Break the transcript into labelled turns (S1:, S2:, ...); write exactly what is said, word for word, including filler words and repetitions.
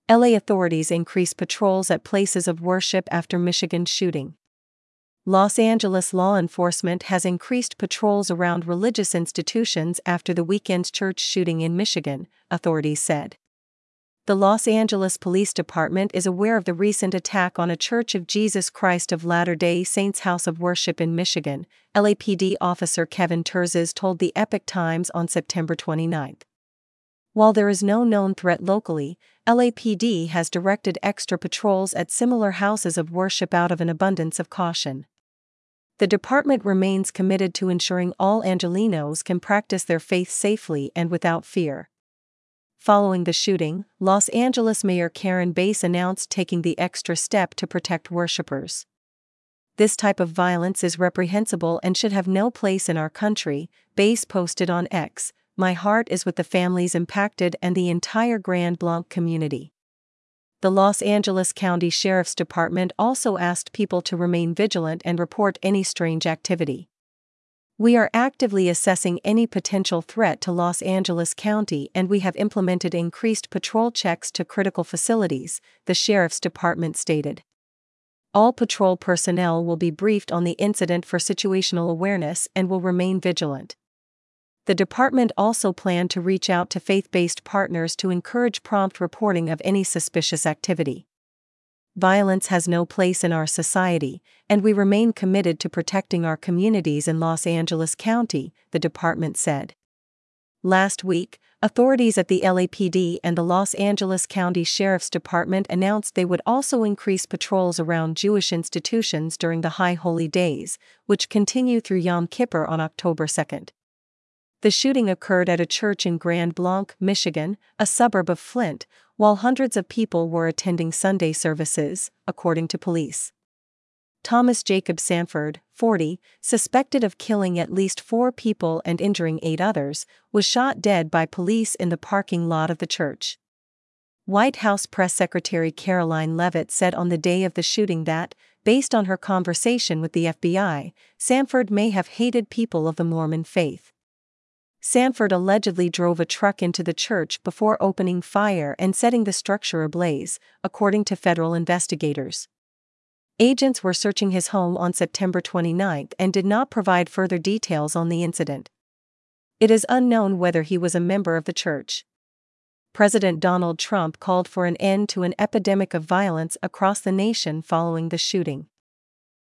S1: L A authorities increase patrols at places of worship after Michigan shooting. Los Angeles law enforcement has increased patrols around religious institutions after the weekend church shooting in Michigan, authorities said. The Los Angeles Police Department is aware of the recent attack on a Church of Jesus Christ of Latter-day Saints house of worship in Michigan, L A P D officer Kevin Terzis told the Epoch Times on September twenty-ninth. While there is no known threat locally, L A P D has directed extra patrols at similar houses of worship out of an abundance of caution. The department remains committed to ensuring all Angelenos can practice their faith safely and without fear. Following the shooting, Los Angeles Mayor Karen Bass announced taking the extra step to protect worshipers. "This type of violence is reprehensible and should have no place in our country," Bass posted on X. "My heart is with the families impacted and the entire Grand Blanc community." The Los Angeles County Sheriff's Department also asked people to remain vigilant and report any strange activity. "We are actively assessing any potential threat to Los Angeles County and we have implemented increased patrol checks to critical facilities," the Sheriff's Department stated. "All patrol personnel will be briefed on the incident for situational awareness and will remain vigilant." The department also planned to reach out to faith-based partners to encourage prompt reporting of any suspicious activity. "Violence has no place in our society, and we remain committed to protecting our communities in Los Angeles County," the department said. Last week, authorities at the L A P D and the Los Angeles County Sheriff's Department announced they would also increase patrols around Jewish institutions during the High Holy Days, which continue through Yom Kippur on October second. The shooting occurred at a church in Grand Blanc, Michigan, a suburb of Flint, while hundreds of people were attending Sunday services, according to police. Thomas Jacob Sanford, forty, suspected of killing at least four people and injuring eight others, was shot dead by police in the parking lot of the church. White House Press Secretary Caroline Leavitt said on the day of the shooting that, based on her conversation with the F B I, Sanford may have hated people of the Mormon faith. Sanford allegedly drove a truck into the church before opening fire and setting the structure ablaze, according to federal investigators. Agents were searching his home on September twenty-ninth and did not provide further details on the incident. It is unknown whether he was a member of the church. President Donald Trump called for an end to an epidemic of violence across the nation following the shooting.